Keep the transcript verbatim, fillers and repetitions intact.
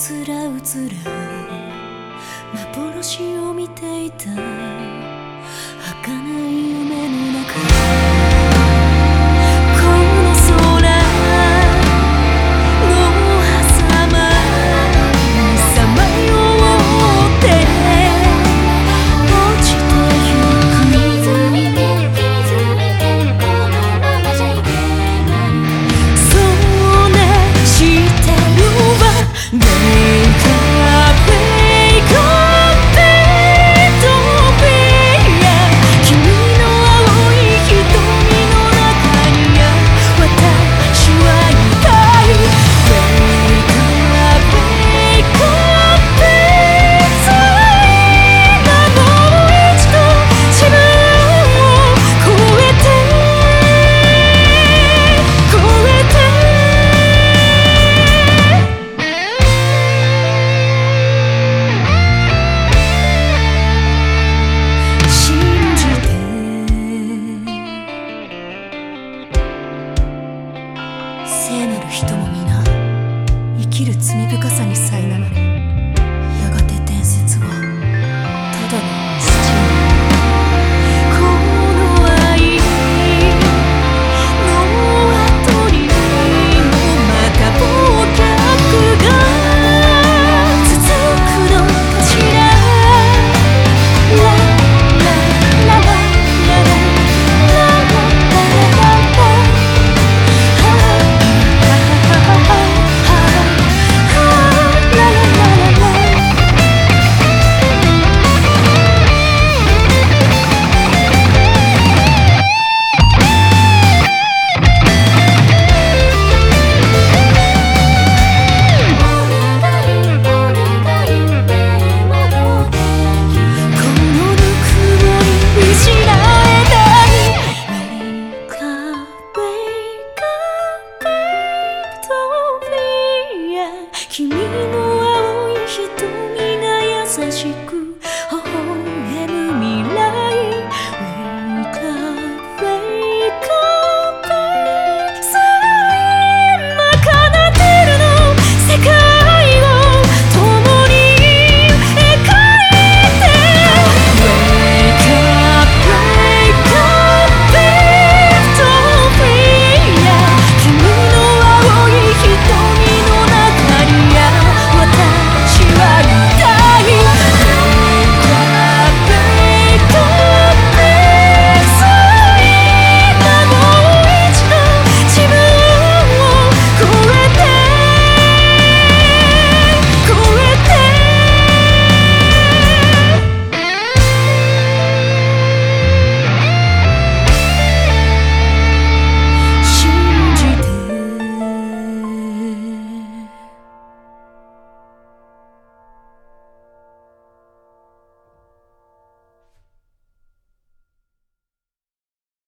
つらうつら幻を見ていた儚い夢の中この空の狭間にさまよって落ちてゆくそうねしてるわWake up, wake up, Utopia 君の青い瞳の中に私はいたい Wake up, wake up, 今もう一度自分を超えて超えて聖なる人も皆生きる罪深さに苛まれ